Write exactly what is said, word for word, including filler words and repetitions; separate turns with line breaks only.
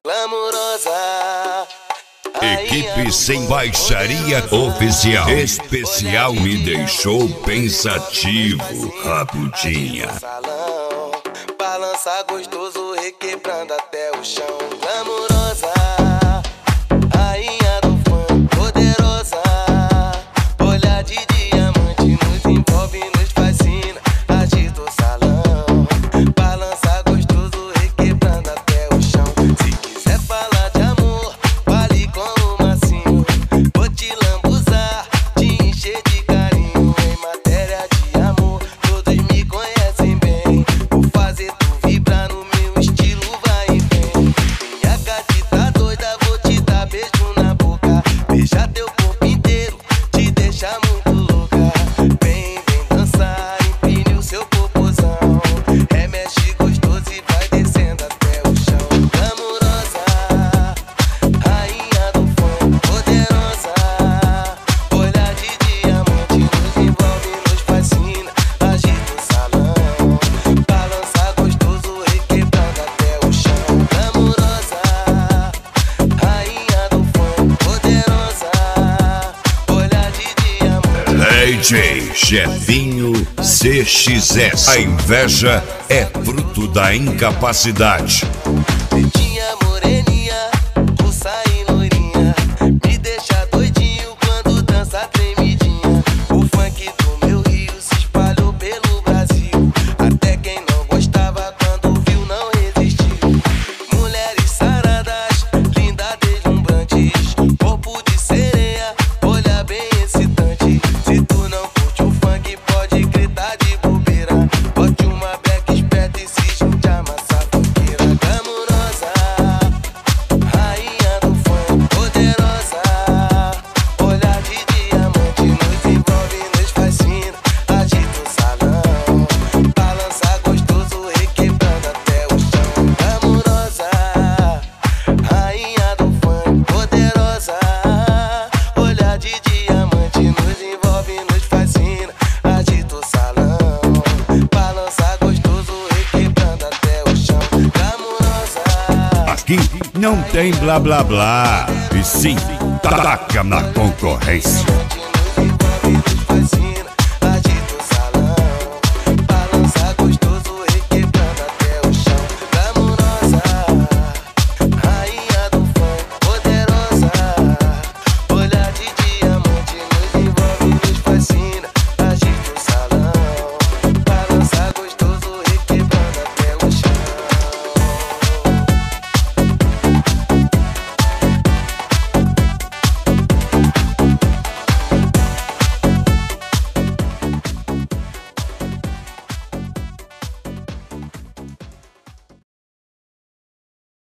Glamurosa.
Equipe Sem Baixaria Oficial. Especial me deixou pensativo, Rabudinha.
Salão, balança gostoso, requebrando até o chão. Glamurosa, rainha do funk, poderosa. Olhar de diamante, nos envolve, nos fascina. Agita o salão, balança gostoso, requebrando até o chão. Se quiser falar de amor, fale com o macinho. Vou te lambuzar, te encher de carinho. Em matéria de amor, todos me conhecem bem. Vou fazer tu vibrar no meu estilo, vai e vem. Minha gatita doida, vou te dar beijo na boca. Beijar teu corpo inteiro, te deixar muito louca. Vem, vem dançar, empine o seu popozão. Remexe gostoso e vai descendo até o chão. Glamurosa, rainha do funk, poderosa. Olhar de diamante, nos envolve, nos fascina. Agita o salão, balança gostoso, requebrando até o chão. Glamurosa, rainha do funk, poderosa. Olhar de diamante.
D J Jefinho C X S. A inveja é fruto da incapacidade.
Pretinha, moreninha, russa e loirinha, me deixa doidinho quando dança tremidinha. O funk do meu Rio se espalhou pelo Brasil. Até quem não gostava quando viu não resistiu. Mulheres saradas, lindas deslumbrantes, corpo de sereia, olha bem excitante. Se tu não curte o funk, pode gritar de bobeira. Bote uma beca esperta e se junte a massa fogueira. Glamurosa, rainha do funk, poderosa. Olhar de diamante, nos envolve, nos fascina. Agita o salão, balança gostoso, requebrando até o chão. Glamurosa, rainha do funk, poderosa. Olhar de diamante, nos envolve, nos fascina. Agita o salão, balança gostoso, requebrando até o chão. Glamurosa.
Aqui não tem blá blá blá, e sim taca na concorrência.